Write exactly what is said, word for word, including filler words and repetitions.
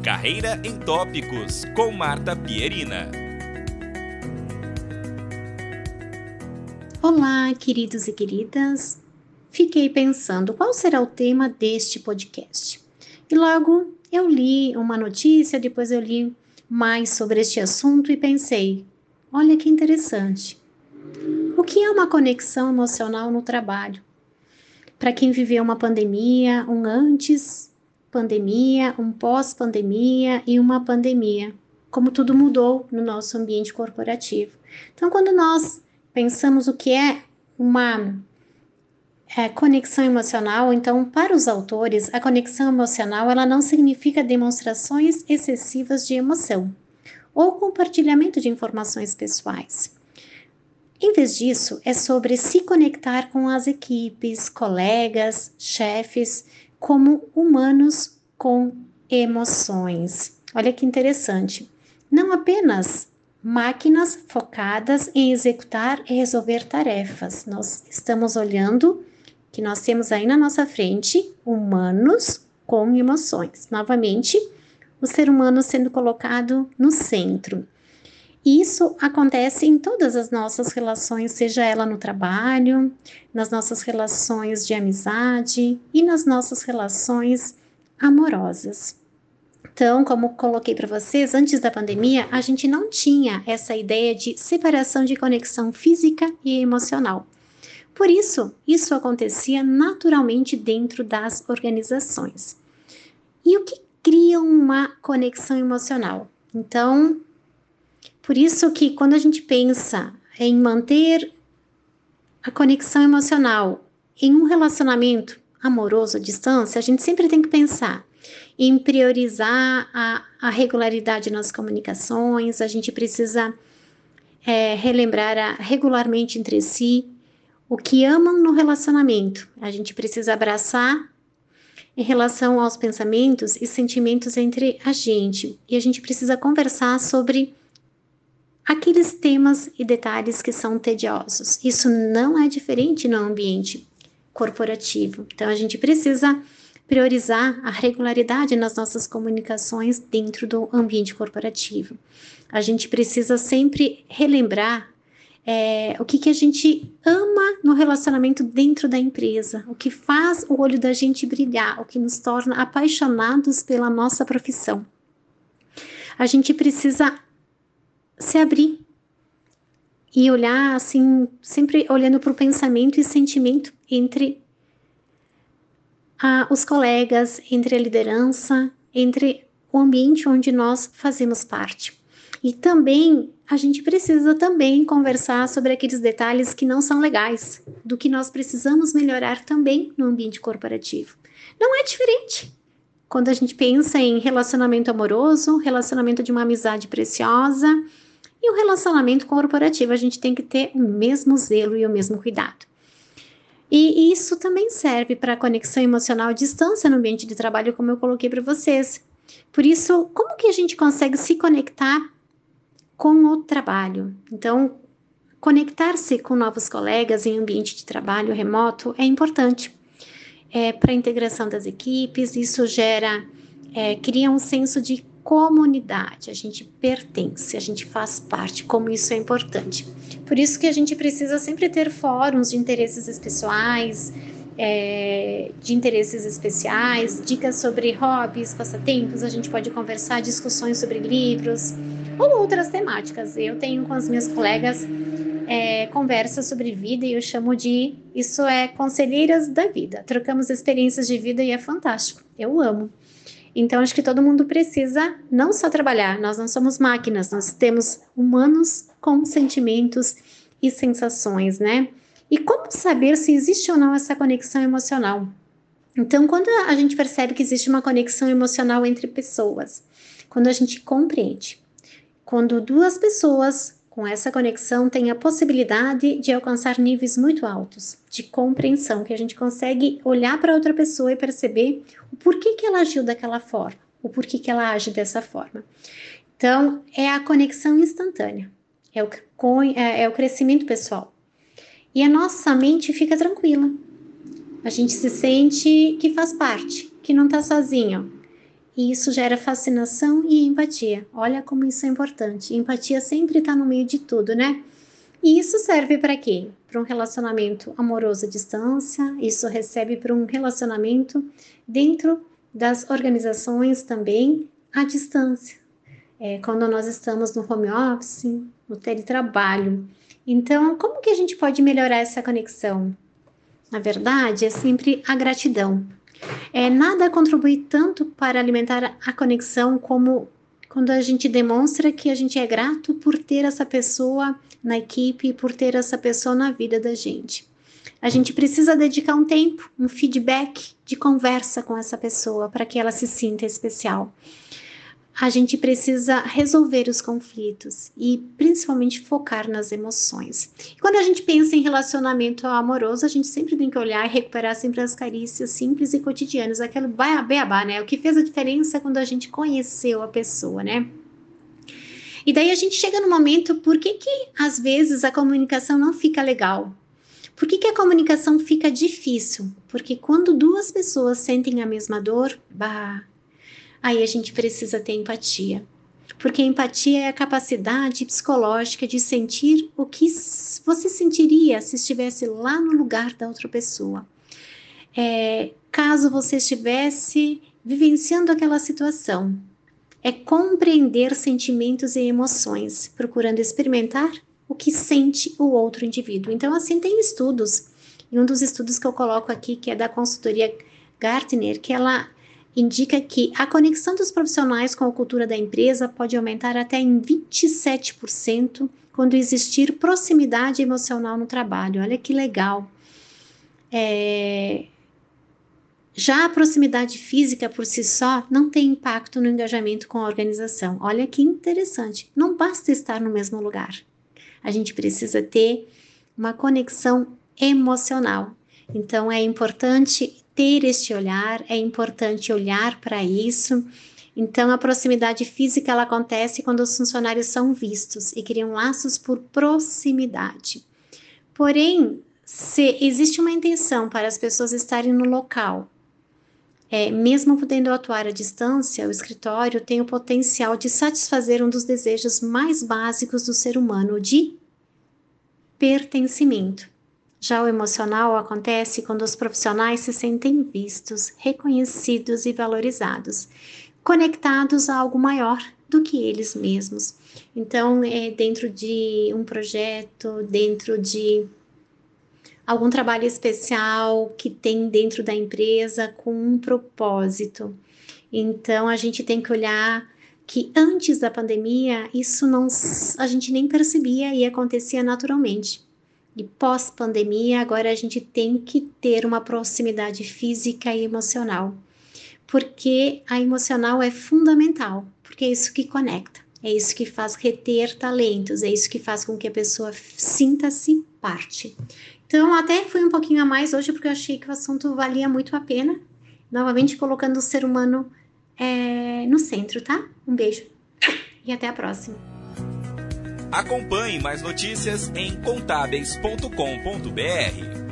Carreira em Tópicos, com Marta Pierina. Olá, queridos e queridas. Fiquei pensando qual será o tema deste podcast. E logo eu li uma notícia, depois eu li mais sobre este assunto e pensei, olha que interessante. O que é uma conexão emocional no trabalho? Para quem viveu uma pandemia, um antes pandemia, um pós-pandemia e uma pandemia, como tudo mudou no nosso ambiente corporativo. Então, quando nós pensamos o que é uma é, conexão emocional, então, para os autores, a conexão emocional ela não significa demonstrações excessivas de emoção ou compartilhamento de informações pessoais. Em vez disso, é sobre se conectar com as equipes, colegas, chefes, como humanos com emoções. Olha que interessante. Não apenas máquinas focadas em executar e resolver tarefas. Nós estamos olhando que nós temos aí na nossa frente humanos com emoções. Novamente, o ser humano sendo colocado no centro. Isso acontece em todas as nossas relações, seja ela no trabalho, nas nossas relações de amizade e nas nossas relações amorosas. Então, como coloquei para vocês, antes da pandemia, a gente não tinha essa ideia de separação de conexão física e emocional. Por isso, isso acontecia naturalmente dentro das organizações. E o que cria uma conexão emocional? Então, por isso que quando a gente pensa em manter a conexão emocional em um relacionamento amoroso à distância, a gente sempre tem que pensar em priorizar a, a regularidade nas comunicações, a gente precisa é, relembrar a, regularmente entre si o que amam no relacionamento, a gente precisa abraçar em relação aos pensamentos e sentimentos entre a gente, e a gente precisa conversar sobre aqueles temas e detalhes que são tediosos. Isso não é diferente no ambiente corporativo. Então, a gente precisa priorizar a regularidade nas nossas comunicações dentro do ambiente corporativo. A gente precisa sempre relembrar é, o que, que a gente ama no relacionamento dentro da empresa, o que faz o olho da gente brilhar, o que nos torna apaixonados pela nossa profissão. A gente precisa se abrir e olhar assim, sempre olhando para o pensamento e sentimento entre ah, os colegas, entre a liderança, entre o ambiente onde nós fazemos parte. E também a gente precisa também conversar sobre aqueles detalhes que não são legais, do que nós precisamos melhorar também no ambiente corporativo. Não é diferente. Quando a gente pensa em relacionamento amoroso, relacionamento de uma amizade preciosa, e o relacionamento corporativo, a gente tem que ter o mesmo zelo e o mesmo cuidado. E isso também serve para a conexão emocional à distância no ambiente de trabalho, como eu coloquei para vocês. Por isso, como que a gente consegue se conectar com o trabalho? Então, conectar-se com novos colegas em ambiente de trabalho remoto é importante. É, para a integração das equipes, isso gera, é, cria um senso de comunidade, a gente pertence, a gente faz parte, como isso é importante. Por isso que a gente precisa sempre ter fóruns de interesses pessoais, é, de interesses especiais, dicas sobre hobbies, passatempos, a gente pode conversar, discussões sobre livros ou outras temáticas. Eu tenho com as minhas colegas é, conversa sobre vida e eu chamo de, isso é conselheiras da vida, trocamos experiências de vida e é fantástico, eu amo. Então, acho que todo mundo precisa não só trabalhar, nós não somos máquinas, nós temos humanos com sentimentos e sensações, né? E como saber se existe ou não essa conexão emocional? Então, quando a gente percebe que existe uma conexão emocional entre pessoas, quando a gente compreende, quando duas pessoas com essa conexão têm a possibilidade de alcançar níveis muito altos de compreensão, que a gente consegue olhar para outra pessoa e perceber o porquê que ela agiu daquela forma, o porquê que ela age dessa forma. Então, é a conexão instantânea, é o, é, é o crescimento pessoal. E a nossa mente fica tranquila. A gente se sente que faz parte, que não está sozinho. E isso gera fascinação e empatia. Olha como isso é importante. Empatia sempre está no meio de tudo, né? E isso serve para quê? Para um relacionamento amoroso à distância, isso recebe para um relacionamento dentro das organizações também à distância. É, quando nós estamos no home office, no teletrabalho. Então, como que a gente pode melhorar essa conexão? Na verdade, é sempre a gratidão. É, nada contribui tanto para alimentar a conexão como quando a gente demonstra que a gente é grato por ter essa pessoa na equipe, por ter essa pessoa na vida da gente. A gente precisa dedicar um tempo, um feedback de conversa com essa pessoa para que ela se sinta especial. A gente precisa resolver os conflitos e principalmente focar nas emoções. Quando a gente pensa em relacionamento amoroso, a gente sempre tem que olhar e recuperar sempre as carícias simples e cotidianas, aquele beabá, né? O que fez a diferença quando a gente conheceu a pessoa, né? E daí a gente chega no momento, por que que às vezes a comunicação não fica legal? Por que que a comunicação fica difícil? Porque quando duas pessoas sentem a mesma dor, bah, aí a gente precisa ter empatia. Porque a empatia é a capacidade psicológica de sentir o que você sentiria se estivesse lá no lugar da outra pessoa. É, caso você estivesse vivenciando aquela situação. É compreender sentimentos e emoções, procurando experimentar o que sente o outro indivíduo. Então, assim, tem estudos. E um dos estudos que eu coloco aqui, que é da consultoria Gartner, que ela indica que a conexão dos profissionais com a cultura da empresa pode aumentar até em vinte e sete por cento quando existir proximidade emocional no trabalho. Olha que legal. É... Já a proximidade física por si só não tem impacto no engajamento com a organização. Olha que interessante. Não basta estar no mesmo lugar. A gente precisa ter uma conexão emocional. Então, é importante ter este olhar, é importante olhar para isso. Então, a proximidade física ela acontece quando os funcionários são vistos e criam laços por proximidade. Porém, se existe uma intenção para as pessoas estarem no local, é, mesmo podendo atuar à distância, o escritório tem o potencial de satisfazer um dos desejos mais básicos do ser humano, de pertencimento. Já o emocional acontece quando os profissionais se sentem vistos, reconhecidos e valorizados, conectados a algo maior do que eles mesmos. Então, é dentro de um projeto, dentro de algum trabalho especial que tem dentro da empresa com um propósito. Então, a gente tem que olhar que antes da pandemia, isso não, a gente nem percebia e acontecia naturalmente. E pós-pandemia, agora a gente tem que ter uma proximidade física e emocional. Porque a emocional é fundamental, porque é isso que conecta, é isso que faz reter talentos, é isso que faz com que a pessoa sinta-se parte. Então, até fui um pouquinho a mais hoje, porque eu achei que o assunto valia muito a pena. Novamente, colocando o ser humano é, no centro, tá? Um beijo e até a próxima. Acompanhe mais notícias em contábeis ponto com ponto br.